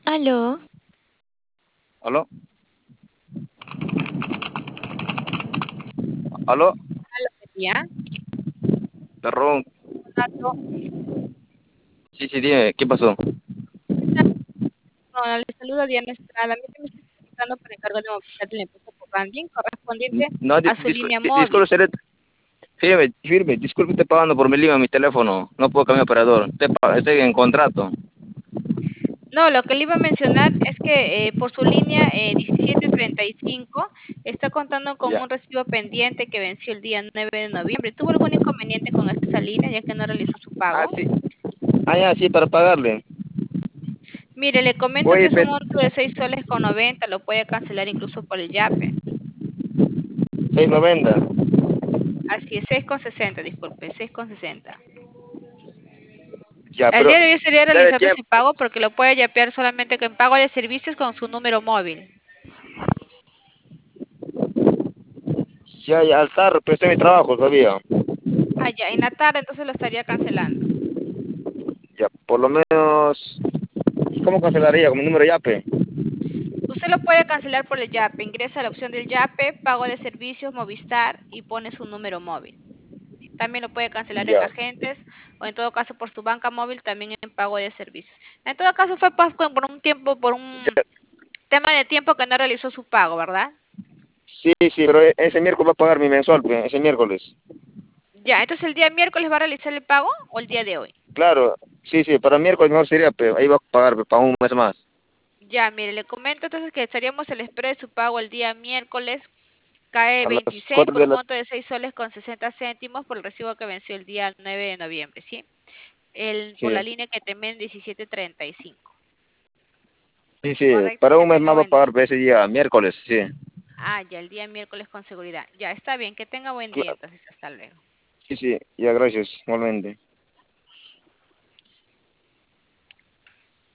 Aló, ¿Aló? ¿Aló? ¿ya? Perrón. Rato, Sí, sí, dime, ¿qué pasó? ¿qué tal? No, le saluda Diana Estrada. Mire, me estoy comunicando por encargo de movilidad de la empresa Popanding, correspondiente No, a su línea disculpe, móvil. firme, disculpe, estoy pagando por mi línea, mi teléfono. No puedo cambiar de operador. Estoy en contrato. No, lo que le iba a mencionar es que por su línea 1735 está contando con Ya. un recibo pendiente que venció el día 9 de noviembre. ¿Tuvo algún inconveniente con esa línea ya que no realizó su Ah, pago? sí. Ah, ya, sí, para pagarle. Mire, le comento que Oye, es un monto de 6 soles con 90, lo puede cancelar incluso por el Yape. 6.90. Así es, 6,60, disculpe, 6,60. Ya, El pero día de hoy sería debe realizar tiempo. su pago porque lo puede yapear solamente con pago de servicios con su número móvil. Ya, ya, al tarde, pero estoy en mi trabajo todavía. Ah, ya, en la tarde entonces lo estaría cancelando. Ya, por lo menos. ¿Cómo cancelaría? ¿Con mi número YAPE? Usted lo puede cancelar por el Yape. Ingresa a la opción del Yape, pago de servicios, Movistar y pone su número móvil. También lo puede cancelar en Ya. agentes o en todo caso por su banca móvil también en pago de servicios. En todo caso fue por un tiempo, por un tema de tiempo que no realizó su pago, ¿verdad? Sí, sí, pero ese miércoles va a pagar mi mensual, pues, ese miércoles. Ya, entonces el día miércoles va a realizar el pago o el día de hoy. Claro, sí, sí, para miércoles mejor sería, pero ahí va a pagar pues, para un mes más. Ya, mire, le comento entonces que estaríamos el express de su pago el día miércoles. Cae A las 26 4 por de un la... monto de 6 soles con 60 céntimos por el recibo que venció el día 9 de noviembre, ¿sí? Por la Sí, línea que temen 1735. sí, sí, Correcto, para que un mes tenga más va a buen día. pagar pues, ese día, miércoles, sí. Ah, ya, el día miércoles con seguridad. Ya, está bien, que tenga buen día entonces, hasta luego. Sí, sí, ya, gracias, igualmente.